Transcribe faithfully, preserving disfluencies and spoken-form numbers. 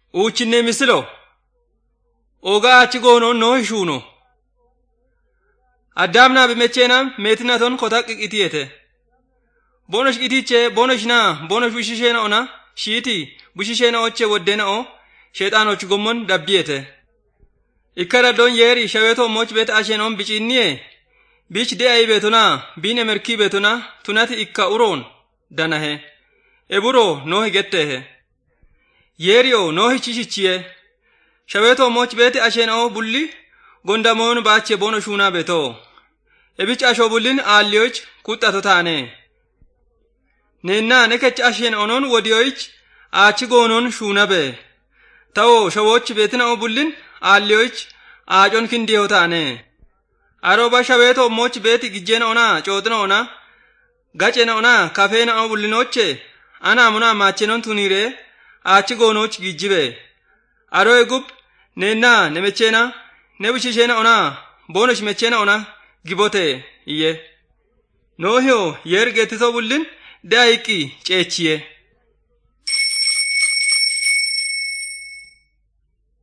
Uchinne misilo. Oga achi goonoon noo hishuuno. Addaamnaa bimecheenam meetinaton kotak qitiyete. Bonosh qitiche bonosh naa bonosh bushishena ona shiiti bushishena oche woddena o sheexaanoch gommon dabbiyete. Ikkara don yeeri shaweeto moch beet asheenon bicinniye bich de ay betuna bine merki betuna tunati ikka uroon danahe. Eburo no higettehe. Yeeriyo no hichichichiye. Shaweeto moch beet asheenoo bulli gondamoon baache bono shuuna beto. Ebich asho bullin aalliyoch kuxxato taane. Nenna nekech asheen onon wodiyoch achi goonon shuuna be. Tawo shawoch beetina o bullin aalliyoch aajon kindiyo taane. Aroba shaweeto moch beeti gijjeena ona coodina ona gacena ona kafeena o bullinoche ana amuna maachenon tunire achi goonoch gijjibe. Aro egub nenna nemechena nebushishena ona bonosh mechena ona gibote iye. Nohyo yer getito bullin daiki cechiye.